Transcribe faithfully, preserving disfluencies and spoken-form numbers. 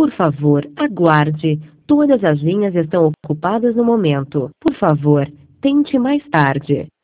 Por favor, aguarde. Todas as linhas estão ocupadas no momento. Por favor, tente mais tarde.